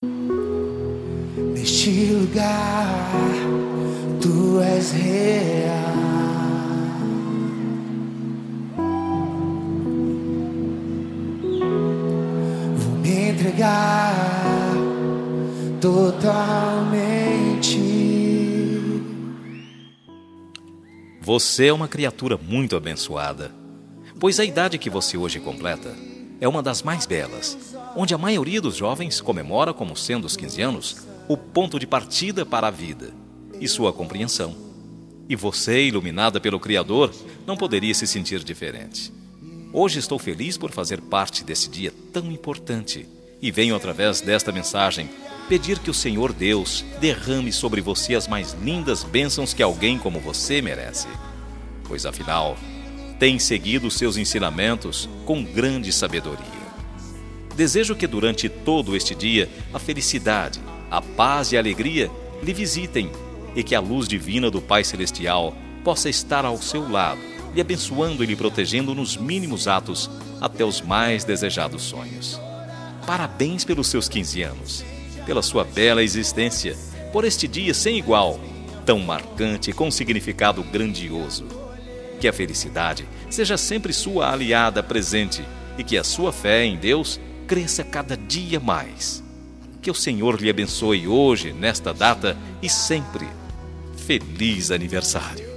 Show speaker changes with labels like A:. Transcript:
A: Neste lugar, tu és real. Vou me entregar totalmente.
B: Você é uma criatura muito abençoada, pois a idade que você hoje completa é uma das mais belas, onde a maioria dos jovens comemora como sendo os 15 anos o ponto de partida para a vida e sua compreensão. E você, iluminada pelo Criador, não poderia se sentir diferente. Hoje estou feliz por fazer parte desse dia tão importante e venho, através desta mensagem, pedir que o Senhor Deus derrame sobre você as mais lindas bênçãos que alguém como você merece. Pois, afinal, tem seguido seus ensinamentos com grande sabedoria. Desejo que durante todo este dia a felicidade, a paz e a alegria lhe visitem e que a luz divina do Pai Celestial possa estar ao seu lado, lhe abençoando e lhe protegendo nos mínimos atos até os mais desejados sonhos. Parabéns pelos seus 15 anos, pela sua bela existência, por este dia sem igual, tão marcante e com significado grandioso. Que a felicidade seja sempre sua aliada presente e que a sua fé em Deus cresça cada dia mais. Que o Senhor lhe abençoe hoje, nesta data e sempre. Feliz aniversário!